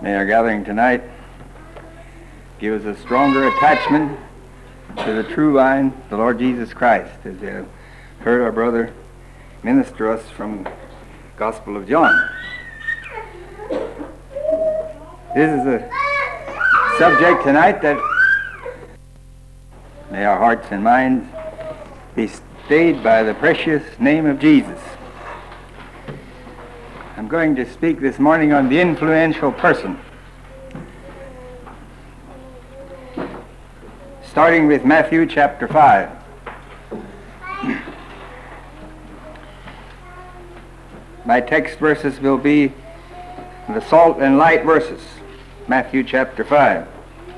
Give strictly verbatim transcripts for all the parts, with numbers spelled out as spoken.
May our gathering tonight give us a stronger attachment to the true vine, the Lord Jesus Christ, as we have heard our brother minister us from Gospel of John. This is a subject tonight that may our hearts and minds be stayed by the precious name of Jesus. I'm going to speak this morning on the influential person, starting with Matthew chapter five. My text verses will be the salt and light verses, Matthew chapter five.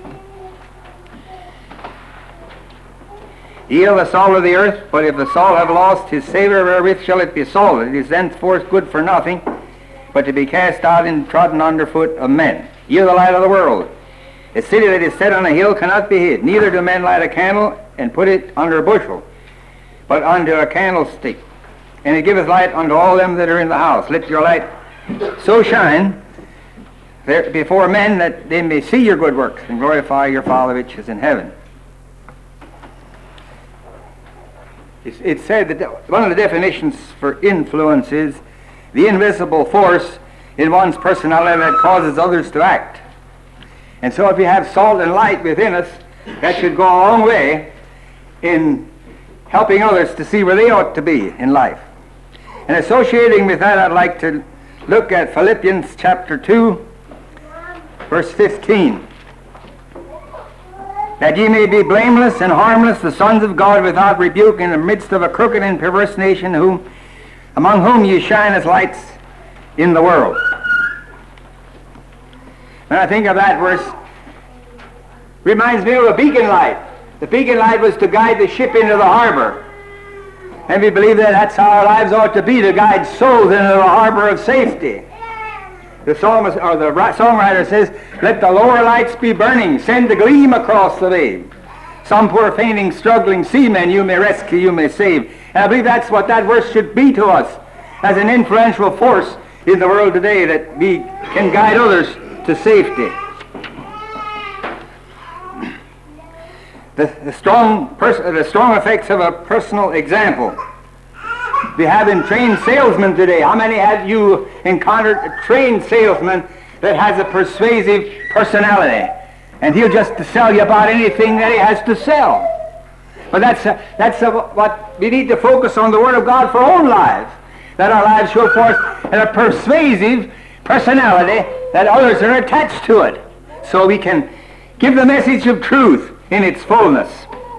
Ye are the salt of the earth, but if the salt have lost his savour, wherewith shall it be salted? It is thenceforth good for nothing, but to be cast out and trodden under foot of men. Ye are the light of the world. A city that is set on a hill cannot be hid. Neither do men light a candle and put it under a bushel, but unto a candlestick, and it giveth light unto all them that are in the house. Let your light so shine there before men that they may see your good works and glorify your Father which is in heaven. It's, it's said that one of the definitions for influence is the invisible force in one's personality that causes others to act. And so if you have salt and light within us, that should go a long way in helping others to see where they ought to be in life. And associating with that, I'd like to look at Philippians chapter two, verse fifteen. That ye may be blameless and harmless, the sons of God without rebuke, in the midst of a crooked and perverse nation, whom, among whom ye shine as lights in the world. When I think of that verse, reminds me of a beacon light. The beacon light was to guide the ship into the harbor. And we believe that that's how our lives ought to be, to guide souls into the harbor of safety. The psalmist, or the songwriter says, let the lower lights be burning, send the gleam across the wave. Some poor fainting, struggling seamen you may rescue, you may save. And I believe that's what that verse should be to us, as an influential force in the world today, that we can guide others to safety. The, the, strong pers- the strong effects of a personal example. We have in trained salesmen today. How many have you encountered a trained salesman that has a persuasive personality? And he'll just sell you about anything that he has to sell. But that's a, that's a, what we need to focus on, the Word of God for our own lives. That our lives show forth a persuasive personality that others are attached to it. So we can give the message of truth in its fullness.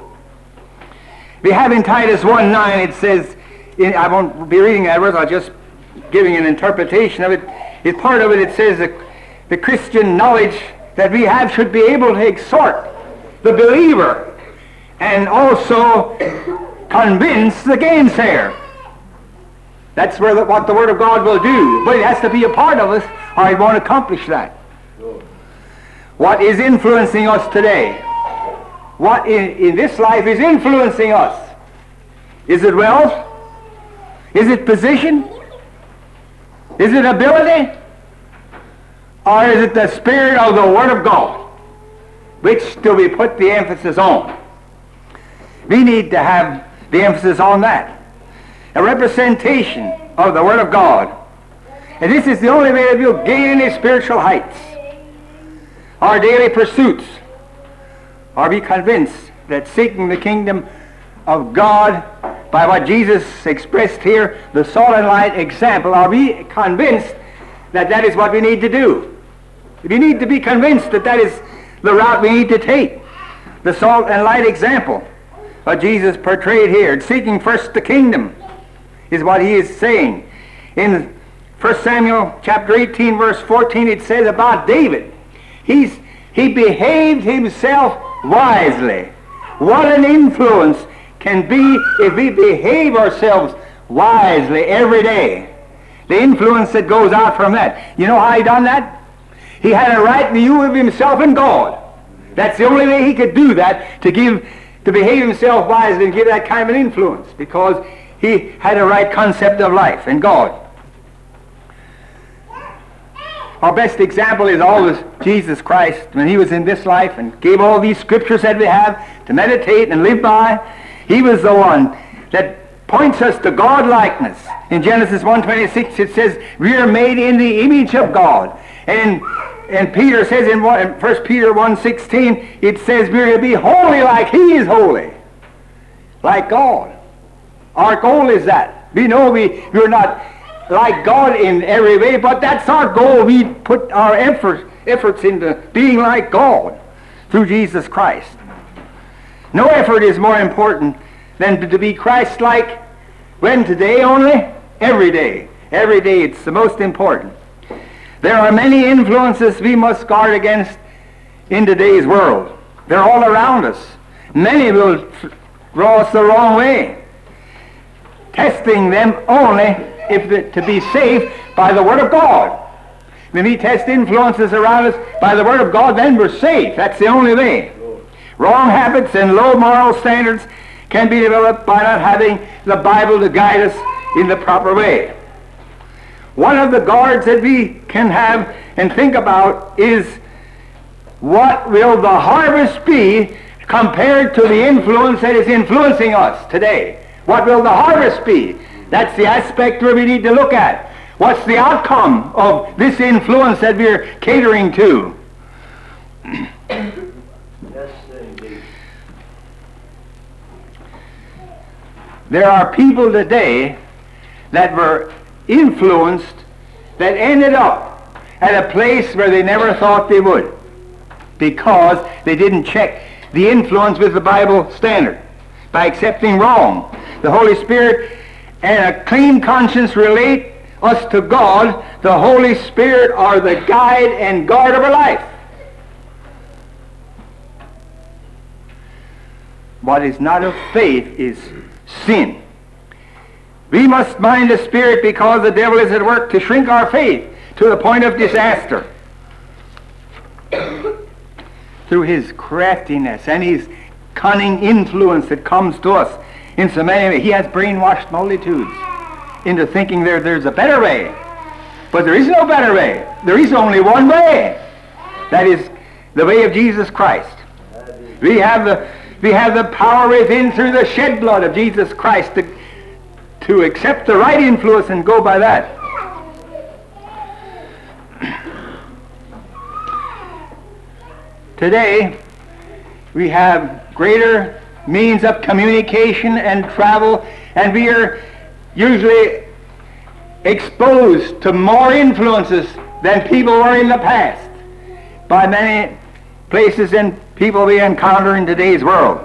We have in Titus one nine, it says, in, I won't be reading that verse, I'll just giving an interpretation of it. In part of it, it says that the Christian knowledge that we have should be able to exhort the believer and also convince the gainsayer. That's where the, what the Word of God will do. But it has to be a part of us, or it won't accomplish that. What is influencing us today? What in, in this life is influencing us? Is it wealth? Is it position? Is it ability? Or is it the Spirit of the Word of God? Which do we put the emphasis on? We need to have the emphasis on that. A representation of the Word of God. And this is the only way that we'll gain any spiritual heights. Our daily pursuits. Are we convinced that seeking the kingdom of God by what Jesus expressed here, the salt and light example, are we convinced that that is what we need to do? We need to be convinced that that is the route we need to take. The salt and light example, what Jesus portrayed here. Seeking first the kingdom is what he is saying. In First Samuel chapter eighteen, verse fourteen, it says about David, he's, he behaved himself wisely. What an influence can be if we behave ourselves wisely every day. The influence that goes out from that. You know how he done that? He had a right view of himself and God. That's the only way he could do that, to give, to behave himself wisely and give that kind of an influence, because he had a right concept of life and God. our best example is always Jesus Christ when he was in this life and gave all these scriptures that we have to meditate and live by. He was the one that points us to God-likeness. In Genesis one twenty-six it says, we are made in the image of God. And, and Peter says in First Peter one sixteen, it says we are to be holy like he is holy. Like God. Our goal is that. We know we, we're not like God in every way, but that's our goal. We put our effort, efforts into being like God through Jesus Christ. No effort is more important than to be Christ-like. When today only? Every day. Every day it's the most important. There are many influences we must guard against in today's world. They're all around us. Many will draw us the wrong way. Testing them only if the, to be safe by the Word of God. When we test influences around us by the Word of God, then we're safe. That's the only way. Wrong habits and low moral standards can be developed by not having the Bible to guide us in the proper way. One of the guards that we can have and think about is, what will the harvest be compared to the influence that is influencing us today? What will the harvest be? That's the aspect where we need to look at. What's the outcome of this influence that we're catering to? Yes, indeed. There are people today that were influenced that ended up at a place where they never thought they would, because they didn't check the influence with the Bible standard by accepting wrong. The Holy Spirit and a clean conscience relate us to God. The Holy Spirit are the guide and guard of our life. What is not of faith is sin. We must mind the Spirit, because the devil is at work to shrink our faith to the point of disaster through his craftiness and his cunning influence that comes to us in so many ways. He has brainwashed multitudes into thinking there, there's a better way. But there is no better way. There is only one way. That is the way of Jesus Christ. We have the, we have the power within through the shed blood of Jesus Christ to, to accept the right influence and go by that. Today, we have greater means of communication and travel, and we are usually exposed to more influences than people were in the past by many places and people we encounter in today's world.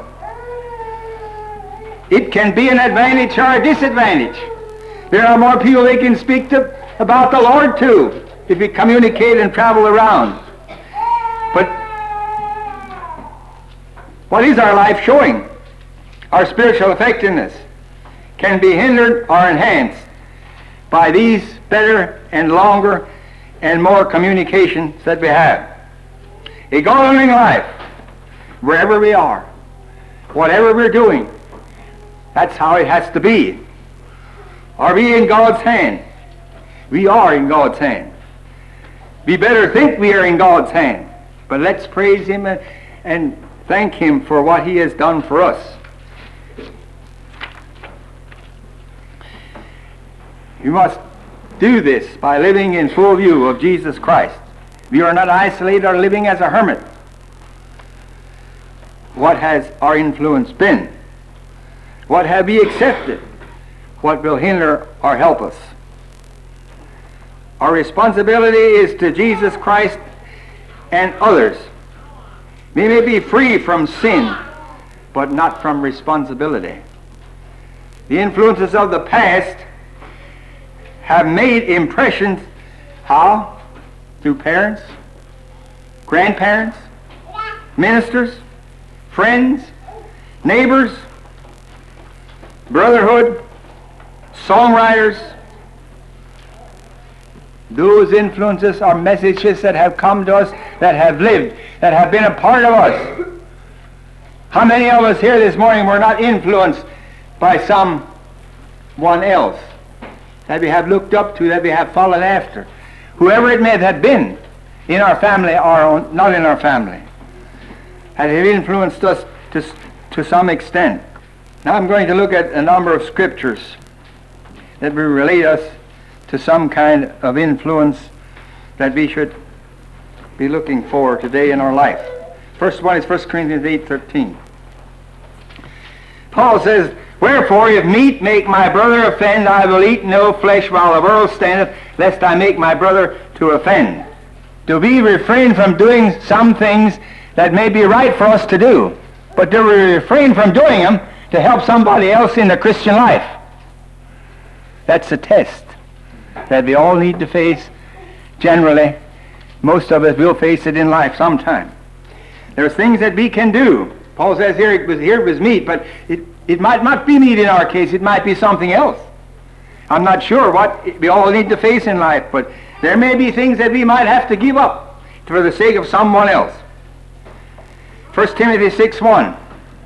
It can be an advantage or a disadvantage. There are more people they can speak to about the Lord to if we communicate and travel around. But what is our life showing? Our spiritual effectiveness can be hindered or enhanced by these better and longer and more communications that we have. A godly life, wherever we are, whatever we're doing, that's how it has to be. Are we in God's hand? We are in God's hand. We better think we are in God's hand, but let's praise Him and, and thank Him for what He has done for us. You must do this by living in full view of Jesus Christ. We are not isolated or living as a hermit. What has our influence been? What have we accepted? What will hinder or help us? Our responsibility is to Jesus Christ and others. We may be free from sin, but not from responsibility. The influences of the past have made impressions. How? Through parents, grandparents, ministers, friends, neighbors, brotherhood, songwriters. Those influences are messages that have come to us, that have lived, that have been a part of us. How many of us here this morning were not influenced by someone else that we have looked up to, that we have followed after? whoever it may have been, in our family or not in our family, had influenced us to, to some extent. Now I'm going to look at a number of scriptures that will relate us to some kind of influence that we should be looking for today in our life. First one is First Corinthians eight thirteen. Paul says, "Wherefore, if meat make my brother offend, I will eat no flesh while the world standeth, lest I make my brother to offend." Do we refrain from doing some things that may be right for us to do, but do we refrain from doing them to help somebody else in the Christian life? That's a test that we all need to face. Generally, most of us will face it in life sometime. There's things that we can do. Paul says here it was here it was meat, but it, it might not be meat in our case. It might be something else. I'm not sure what we all need to face in life, but there may be things that we might have to give up for the sake of someone else. First Timothy six one.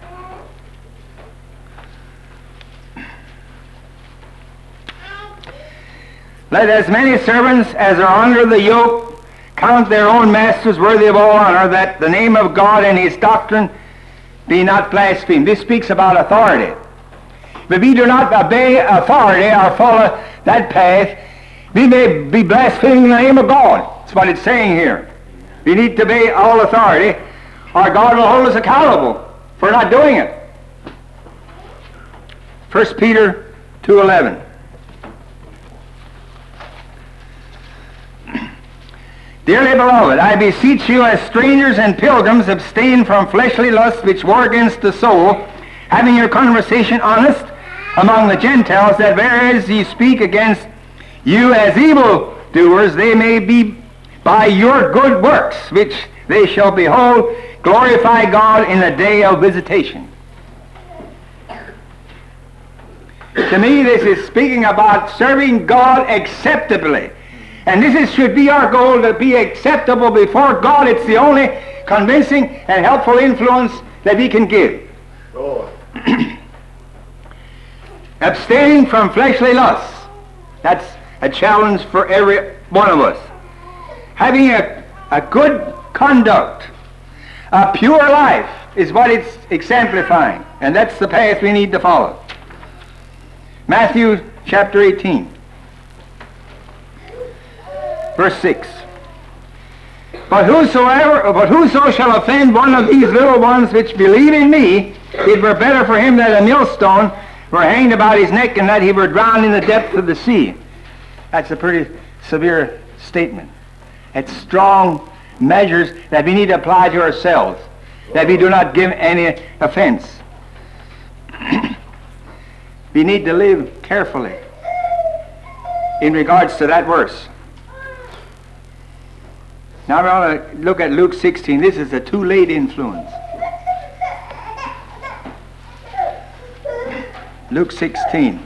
Let as many servants as are under the yoke count their own masters worthy of all honor, that the name of God and his doctrine be not blasphemed. This speaks about authority. If we do not obey authority or follow that path, we may be blaspheming the name of God. That's what it's saying here. We need to obey all authority, or God will hold us accountable for not doing it. First Peter two eleven. Dearly beloved, I beseech you as strangers and pilgrims, abstain from fleshly lusts which war against the soul, having your conversation honest among the Gentiles, that whereas ye speak against you as evil doers, they may be by your good works, which they shall behold, glorify God in the day of visitation. To me, this is speaking about serving God acceptably. And this is, should be our goal, to be acceptable before God. It's the only convincing and helpful influence that we can give. Abstaining from fleshly lusts. That's a challenge for every one of us. Having a, a good conduct, a pure life is what it's exemplifying. And that's the path we need to follow. Matthew chapter eighteen. Verse six. But whosoever, but whoso shall offend one of these little ones which believe in me, it were better for him that a millstone were hanged about his neck, and that he were drowned in the depth of the sea. That's a pretty severe statement. It's strong measures that we need to apply to ourselves, that we do not give any offense. We need to live carefully in regards to that verse. Now we want to look at Luke sixteen. This is a too late influence. Luke sixteen.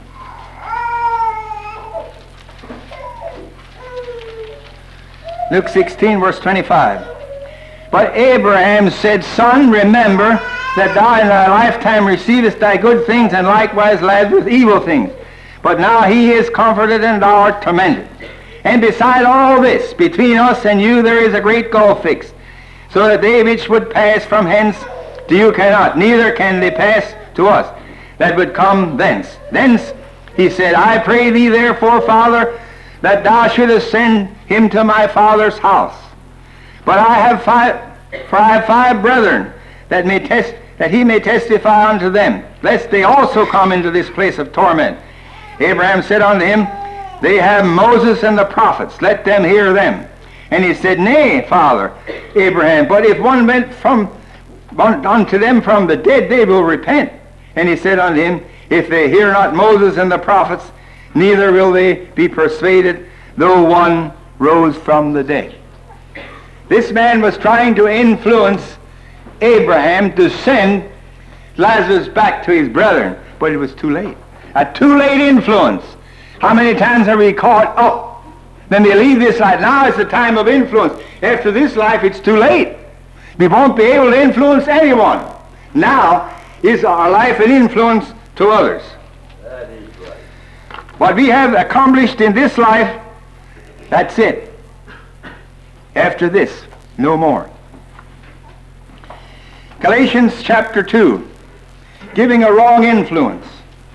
Luke sixteen, verse twenty-five. But Abraham said, Son, remember that thou in thy lifetime receivest thy good things, and likewise Lazarus evil things. But now he is comforted, and thou art tormented. And beside all this, between us and you there is a great gulf fixed, so that they which would pass from hence to you cannot, neither can they pass to us that would come thence. Thence, he said, I pray thee therefore, Father, that thou shouldest send him to my father's house. But I have five, for I have five brethren, that may test, that he may testify unto them, lest they also come into this place of torment. Abraham said unto him, They have Moses and the prophets, let them hear them. And he said, Nay, Father Abraham, but if one went from unto them from the dead, they will repent. And he said unto him, If they hear not Moses and the prophets, neither will they be persuaded, though one rose from the dead. This man was trying to influence Abraham to send Lazarus back to his brethren, but it was too late. A too late influence. How many times are we caught up? Then we leave this life. Now is the time of influence. After this life, it's too late. We won't be able to influence anyone. Now is our life an influence to others. That is right. What we have accomplished in this life, that's it. After this, no more. Galatians chapter two, giving a wrong influence.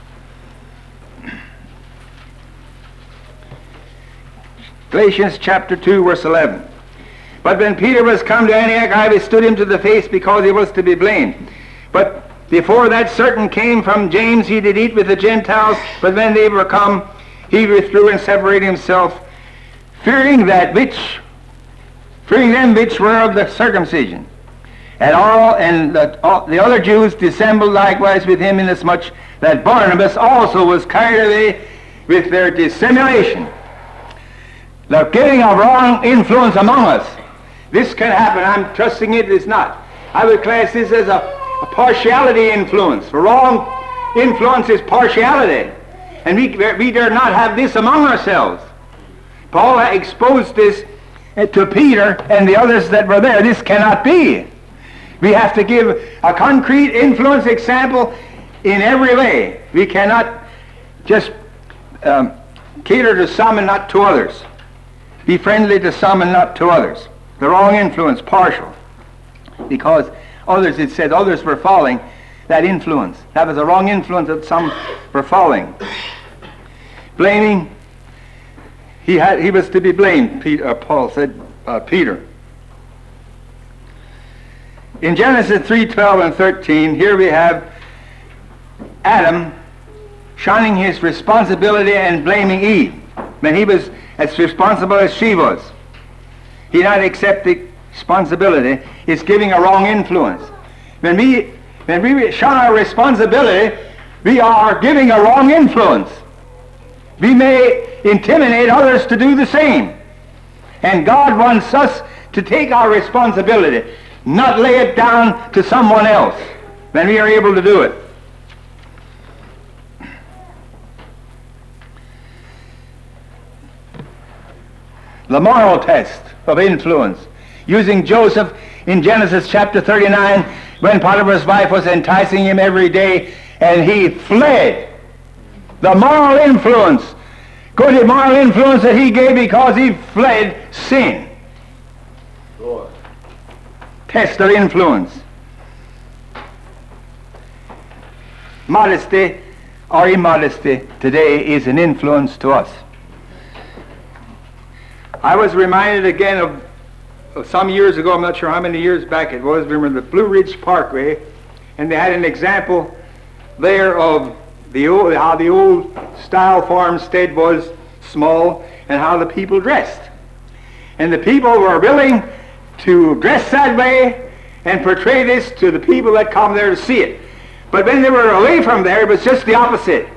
Galatians chapter two, verse eleven. But when Peter was come to Antioch, I withstood him to the face, because he was to be blamed. But before that certain came from James, he did eat with the Gentiles, but when they were come, he withdrew and separated himself, fearing that which, fearing them which were of the circumcision. And all and the, all, the other Jews dissembled likewise with him, inasmuch that Barnabas also was carried away with their dissimulation. The giving of wrong influence among us. This can happen. I'm trusting it is not. I would class this as a, a partiality influence. Wrong influence is partiality. And we, we dare not have this among ourselves. Paul exposed this to Peter and the others that were there. This cannot be. We have to give a concrete influence example in every way. We cannot just um, cater to some and not to others. Be friendly to some and not to others. The wrong influence, partial. Because others, it said, others were following that influence. That was the wrong influence that some were following. Blaming, he had, he was to be blamed, Peter, uh, Paul said, uh, Peter. In Genesis three, twelve and thirteen, here we have Adam shunning his responsibility and blaming Eve when he was as responsible as she was. He not accept the responsibility. It's giving a wrong influence. When we when we shun our responsibility, we are giving a wrong influence. We may intimidate others to do the same. And God wants us to take our responsibility, not lay it down to someone else when we are able to do it. The moral test of influence. Using Joseph in Genesis chapter thirty-nine, when Potiphar's wife was enticing him every day, and he fled. The moral influence, good moral influence that he gave because he fled sin. Lord. Test of influence. Modesty or immodesty today is an influence to us. I was reminded again of, of some years ago, I'm not sure how many years back it was, we were in the Blue Ridge Parkway, and they had an example there of the old, how the old style farmstead was small and how the people dressed. And the people were willing to dress that way and portray this to the people that come there to see it. But when they were away from there, it was just the opposite.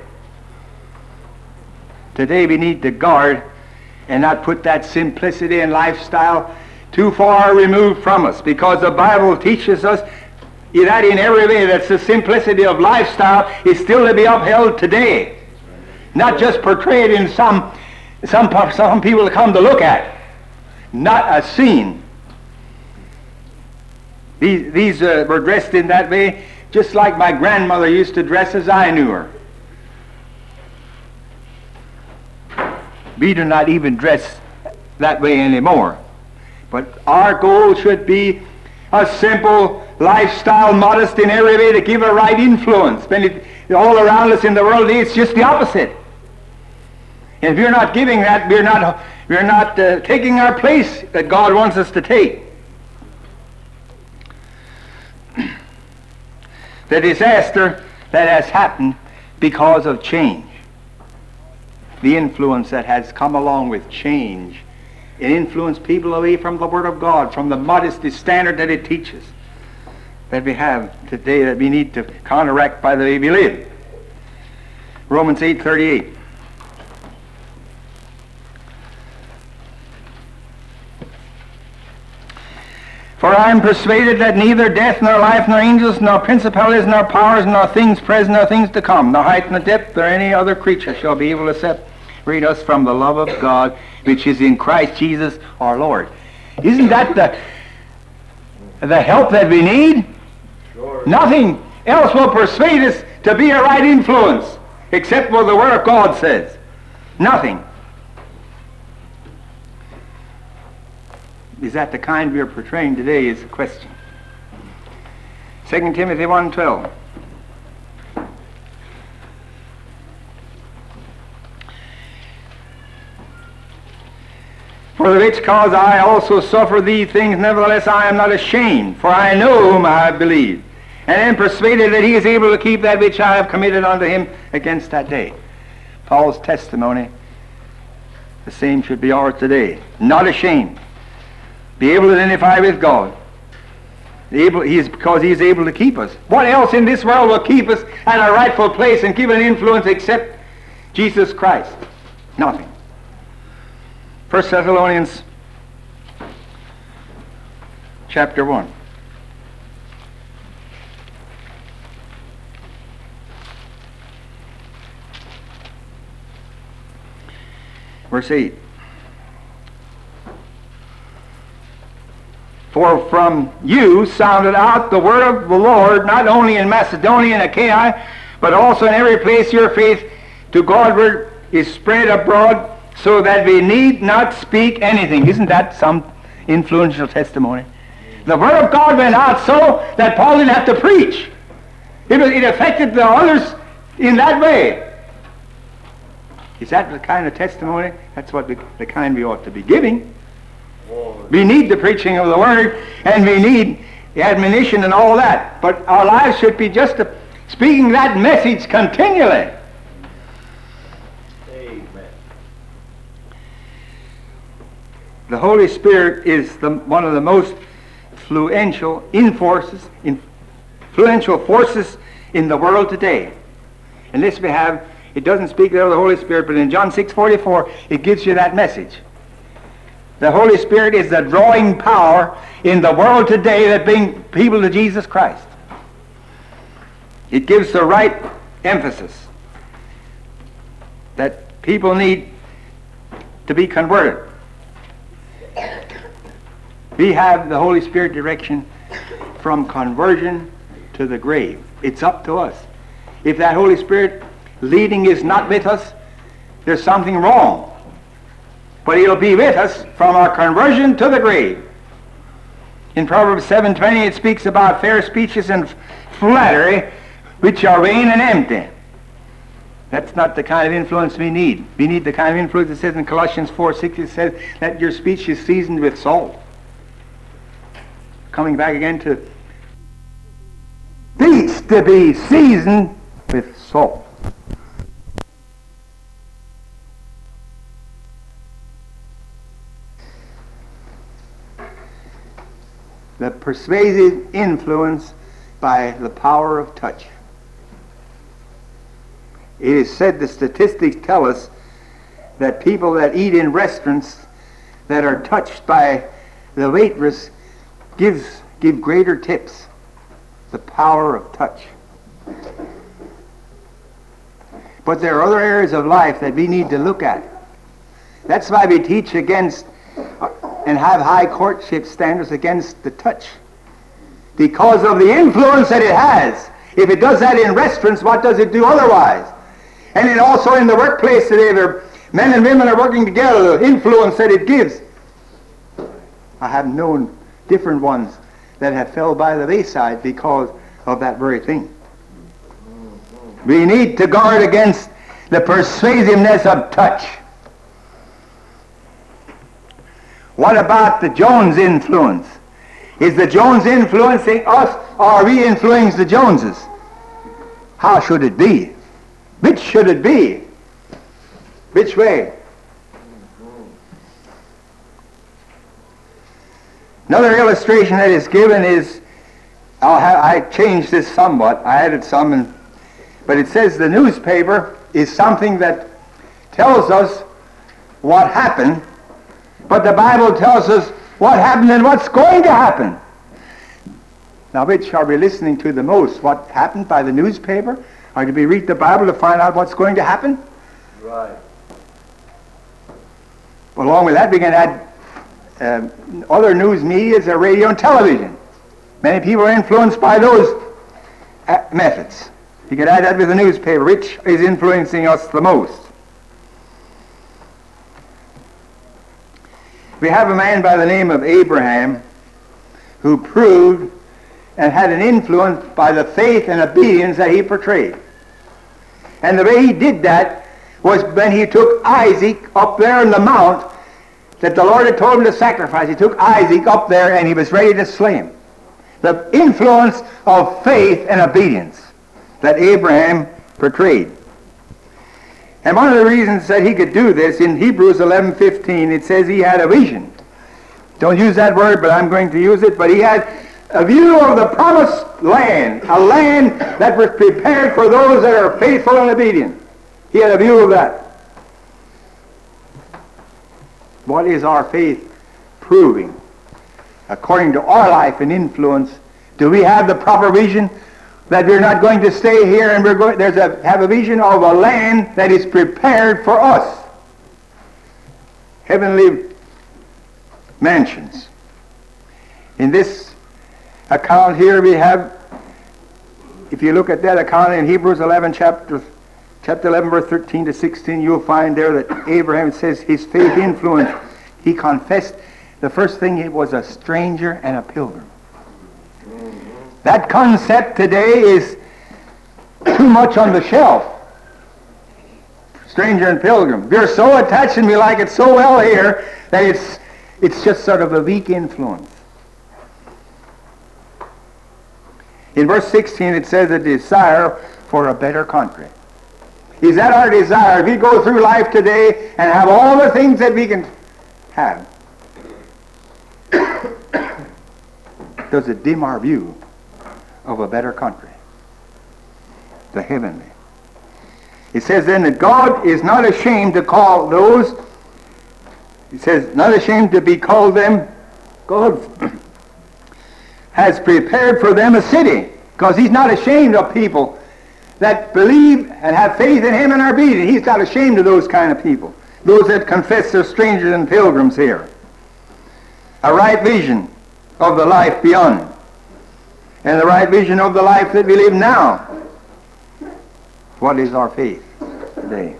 Today we need to guard and not put that simplicity and lifestyle too far removed from us, because the Bible teaches us that in every way that's the simplicity of lifestyle is still to be upheld today, not just portrayed in some some some people to come to look at, not a scene. These these uh, were dressed in that way, just like my grandmother used to dress as I knew her. We do not even dress that way anymore. But our goal should be a simple lifestyle, modest in every way, to give a right influence. When it, all around us in the world, it's just the opposite. And if we're not giving that, we're not, we're not uh, taking our place that God wants us to take. The disaster that has happened because of change. The influence that has come along with change. It influenced people away from the Word of God, from the modesty standard that it teaches, that we have today, that we need to counteract by the way we live. Romans eight thirty-eight. For I am persuaded that neither death, nor life, nor angels, nor principalities, nor powers, nor things present, nor things to come, nor height, nor depth, or any other creature shall be able to separate us from the love of God, which is in Christ Jesus our Lord. Isn't that the, the help that we need? Sure. Nothing else will persuade us to be a right influence, except what the Word of God says. Nothing. Is that the kind we are portraying today is the question. Second Timothy one twelve. For the which cause I also suffer these things, nevertheless I am not ashamed, for I know whom I have believed, and am persuaded that he is able to keep that which I have committed unto him against that day. Paul's testimony, the same should be ours today. Not ashamed. Be able to identify with God. Able, he is, because he is able to keep us. What else in this world will keep us at our rightful place and give an influence except Jesus Christ? Nothing. First Thessalonians chapter one. Verse eight. For from you sounded out the word of the Lord, not only in Macedonia and Achaia, but also in every place your faith to Godward is spread abroad, so that we need not speak anything. Isn't that some influential testimony? The word of God went out so that Paul didn't have to preach. It, was, it affected the others in that way. Is that the kind of testimony? That's what the, the kind we ought to be giving. We need the preaching of the word, and we need the admonition and all that. But our lives should be just a, speaking that message continually. The Holy Spirit is the, one of the most influential forces, influential forces in the world today. And this we have, it doesn't speak there of the Holy Spirit, but in John six forty-four, it gives you that message. The Holy Spirit is the drawing power in the world today that brings people to Jesus Christ. It gives the right emphasis that people need to be converted. We have the Holy Spirit direction from conversion to the grave. It's up to us. If that Holy Spirit leading is not with us, there's something wrong. But He'll be with us from our conversion to the grave. In Proverbs seven twenty it speaks about fair speeches and flattery, which are vain and empty. That's not the kind of influence we need. We need the kind of influence that says in Colossians four six, it says that your speech is seasoned with salt. Coming back again to speech to be seasoned with salt. The persuasive influence by the power of touch. It is said, the statistics tell us that people that eat in restaurants that are touched by the waitress gives give greater tips. The power of touch. But there are other areas of life that we need to look at. That's why we teach against and have high courtship standards against the touch. Because of the influence that it has. If it does that in restaurants, what does it do otherwise? And it also in the workplace today, where men and women are working together, the influence that it gives. I have known different ones that have fell by the wayside because of that very thing. We need to guard against the persuasiveness of touch. What about the Jones influence? Is the Jones influencing us, or are we influencing the Joneses? How should it be? Which should it be? Which way? Another illustration that is given is, I'll have, I changed this somewhat. I added some, and, but it says the newspaper is something that tells us what happened, but the Bible tells us what happened and what's going to happen. Now, which are we listening to the most? What happened by the newspaper? Or do we read the Bible to find out what's going to happen? Right. Well, along with that, we can add uh, other news medias, uh, radio and television. Many people are influenced by those uh, methods. You can add that with the newspaper. Which is influencing us the most? We have a man by the name of Abraham who proved and had an influence by the faith and obedience that he portrayed. And the way he did that was when he took Isaac up there on the mount that the Lord had told him to sacrifice. He took Isaac up there and he was ready to slay him. The influence of faith and obedience that Abraham portrayed. And one of the reasons that he could do this, in Hebrews eleven fifteen, it says he had a vision. Don't use that word, but I'm going to use it. But he had a view of the promised land, a land that was prepared for those that are faithful and obedient. He had a view of that. What is our faith proving? According to our life and influence, do we have the proper vision that we're not going to stay here and we're going there's a have a vision of a land that is prepared for us? Heavenly mansions. In this account here we have, if you look at that account in Hebrews eleven, chapter chapter eleven, verse thirteen to sixteen, you'll find there that Abraham says his faith influenced. He confessed the first thing, he was a stranger and a pilgrim. That concept today is too much on the shelf. Stranger and pilgrim. We're so attached and we like it so well here that it's it's just sort of a weak influence. In verse sixteen it says a desire for a better country. Is that our desire? If we go through life today and have all the things that we can have, does it dim our view of a better country, the heavenly? It says then that God is not ashamed to call those, he says, not ashamed to be called them, God has prepared for them a city, because he's not ashamed of people that believe and have faith in him and are obedient. He's not ashamed of those kind of people, those that confess they're strangers and pilgrims here. A right vision of the life beyond, and the right vision of the life that we live now. What is our faith today?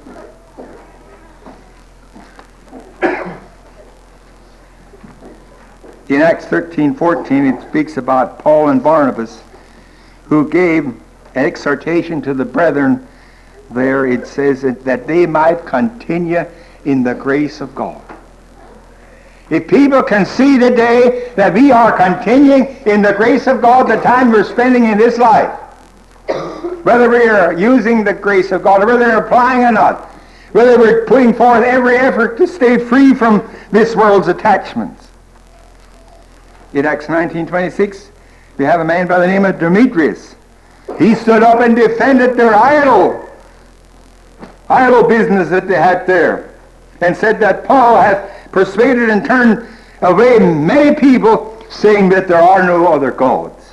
In Acts thirteen fourteen it speaks about Paul and Barnabas who gave an exhortation to the brethren there. It says that, that they might continue in the grace of God. If people can see today that we are continuing in the grace of God the time we're spending in this life, whether we are using the grace of God, or whether we're applying or not, whether we're putting forth every effort to stay free from this world's attachments. In Acts nineteen twenty-six, we have a man by the name of Demetrius. He stood up and defended their idol, idol business that they had there, and said that Paul hath persuaded and turned away many people, saying that there are no other gods,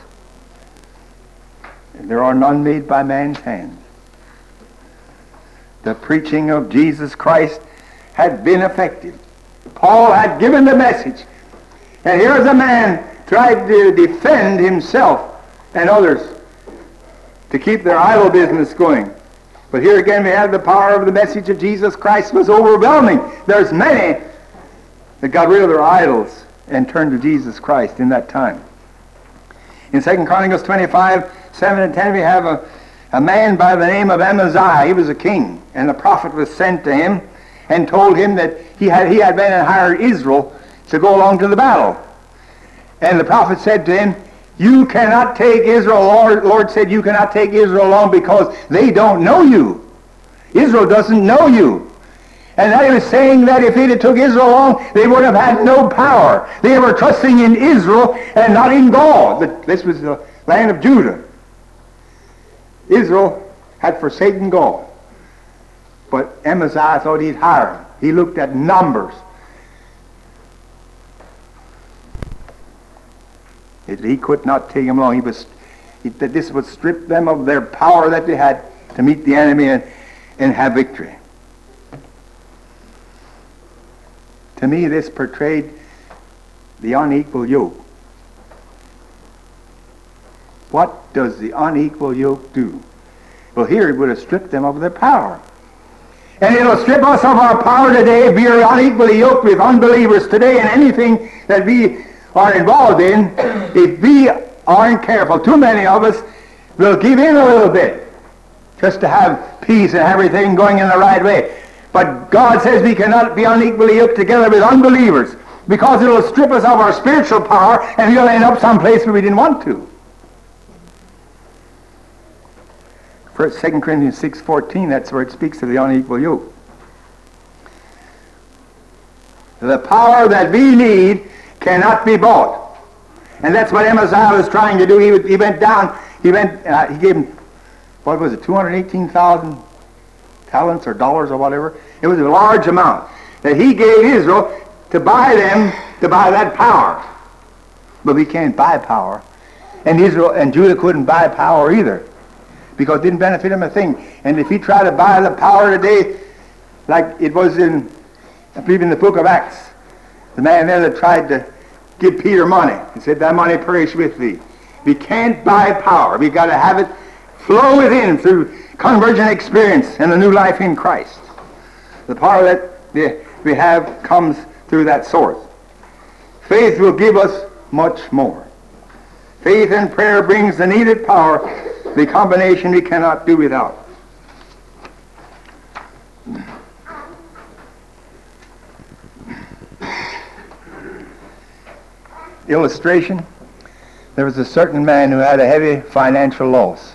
and there are none made by man's hand. The preaching of Jesus Christ had been effective. Paul had given the message, and here's a man tried to defend himself and others to keep their idol business going. But here again we have the power of the message of Jesus Christ was overwhelming. There's many that got rid of their idols and turned to Jesus Christ in that time. In Second Chronicles twenty-five, seven and ten we have a, a man by the name of Amaziah. He was a king, and the prophet was sent to him and told him that he had, he had been and hired Israel to go along to the battle. And the prophet said to him, you cannot take Israel. Lord, Lord said you cannot take Israel along because they don't know you. Israel doesn't know you. And that he was saying that if he'd have took Israel along, they would have had no power. They were trusting in Israel and not in God. This was the land of Judah. Israel had forsaken God. But Amaziah thought he'd hire him. He looked at numbers. It, he could not take him along. He was, he, that this would strip them of their power that they had to meet the enemy and, and have victory. To me, this portrayed the unequal yoke. What does the unequal yoke do? Well, here it would have stripped them of their power. And it'll strip us of our power today. We are unequally yoked with unbelievers today, and anything that we are involved in, if we aren't careful, too many of us will give in a little bit just to have peace and everything going in the right way. But God says we cannot be unequally yoked together with unbelievers, because it'll strip us of our spiritual power, and we'll end up someplace where we didn't want to. First, Second Corinthians six fourteen, that's where it speaks of the unequal yoke. The power that we need cannot be bought. And that's what Amaziah was trying to do. He, would, he went down, he went, uh, he gave him, what was it, two hundred eighteen thousand talents or dollars or whatever. It was a large amount that he gave Israel to buy them, to buy that power. But we can't buy power. And Israel and Judah couldn't buy power either, because it didn't benefit him a thing. And if he tried to buy the power today, like it was in, I believe in the book of Acts, the man there that tried to give Peter money, he said, "That money perish with thee." We can't buy power. We've got to have it flow within through convergent experience and the new life in Christ. The power that we have comes through that source. Faith will give us much more. Faith and prayer brings the needed power, the combination we cannot do without. Illustration. There was a certain man who had a heavy financial loss.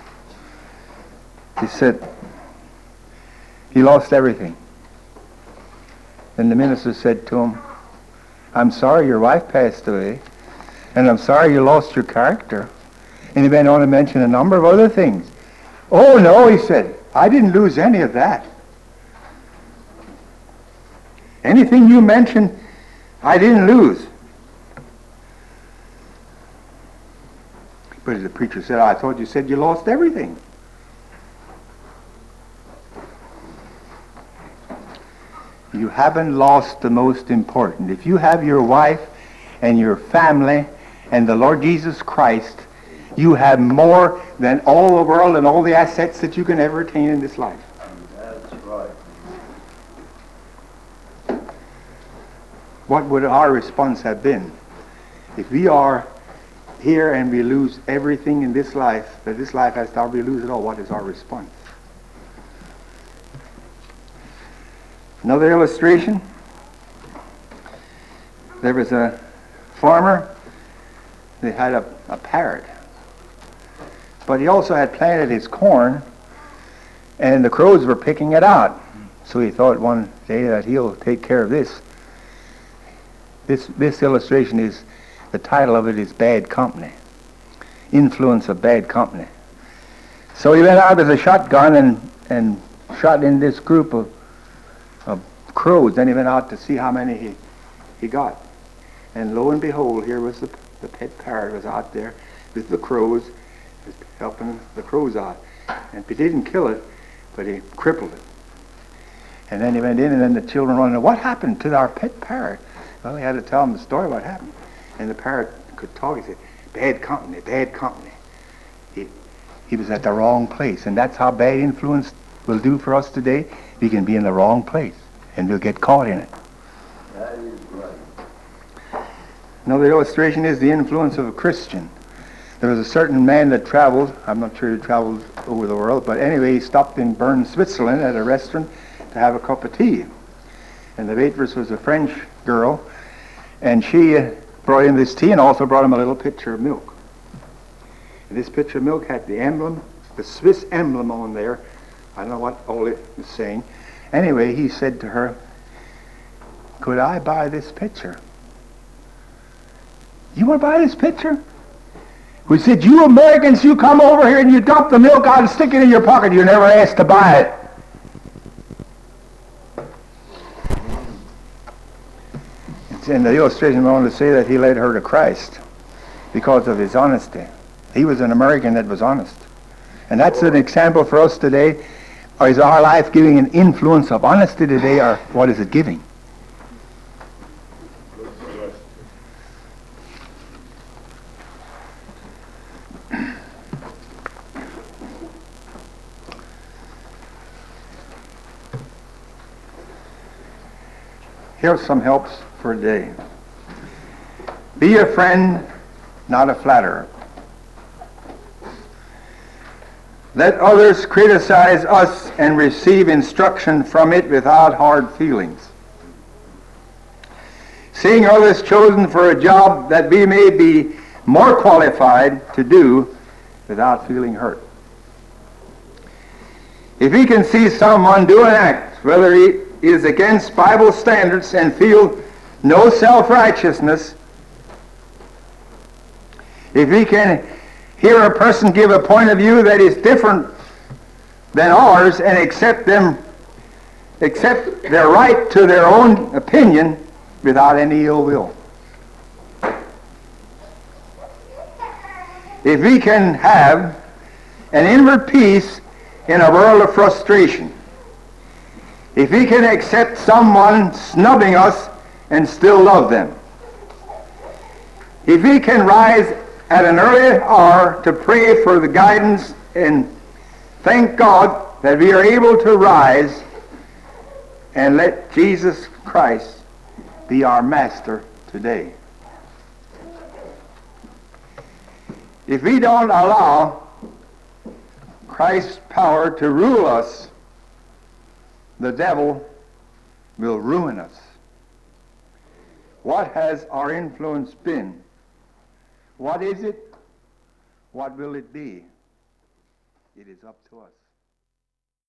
He said he lost everything. And the minister said to him, "I'm sorry your wife passed away, and I'm sorry you lost your character." And he went on to mention a number of other things. "Oh no," he said, "I didn't lose any of that. Anything you mentioned, I didn't lose." But the preacher said, "I thought you said you lost everything." You haven't lost the most important. If you have your wife and your family and the Lord Jesus Christ, you have more than all the world and all the assets that you can ever attain in this life. That's right. What would our response have been if we are here and we lose everything in this life, that this life has to we lose it all? What is our response? Another illustration. There was a farmer that had a, a parrot, but he also had planted his corn, and the crows were picking it out. So he thought one day that he'll take care of this. This this illustration is, the title of it is Bad Company. Influence of bad company. So he went out with a shotgun and, and shot in this group of, of crows. Then he went out to see how many he, he got. And lo and behold, here was the, the pet parrot was out there with the crows, was helping the crows out. And he didn't kill it, but he crippled it. And then he went in, and then the children wondered, "What happened to our pet parrot?" Well, he had to tell them the story what happened. And the parrot could talk. He said, "Bad company, bad company." He, he was at the wrong place. And that's how bad influence will do for us today. We can be in the wrong place, and we'll get caught in it. That is right. Another illustration is the influence of a Christian. There was a certain man that traveled. I'm not sure he traveled over the world, but anyway, he stopped in Bern, Switzerland at a restaurant to have a cup of tea. And the waitress was a French girl, and she uh, brought him this tea and also brought him a little pitcher of milk. And this pitcher of milk had the emblem, the Swiss emblem on there. I don't know what all it was saying. Anyway, he said to her, "Could I buy this pitcher?" "You want to buy this pitcher?" We said, "You Americans, you come over here and you dump the milk out and stick it in your pocket. You never asked to buy it." In the illustration, I want to say that he led her to Christ because of his honesty. He was an American that was honest. And that's an example for us today. Or is our life giving an influence of honesty today, or what is it giving? Here's some helps for today. Be a friend, not a flatterer. Let others criticize us and receive instruction from it without hard feelings. Seeing others chosen for a job that we may be more qualified to do without feeling hurt. If we can see someone do an act, whether he is against Bible standards, and feel no self-righteousness, if we can hear a person give a point of view that is different than ours and accept them, accept their right to their own opinion without any ill will. If we can have an inward peace in a world of frustration, if we can accept someone snubbing us and still love them, if we can rise at an early hour to pray for the guidance and thank God that we are able to rise and let Jesus Christ be our master today. If we don't allow Christ's power to rule us, the devil will ruin us. What has our influence been? What is it? What will it be? It is up to us.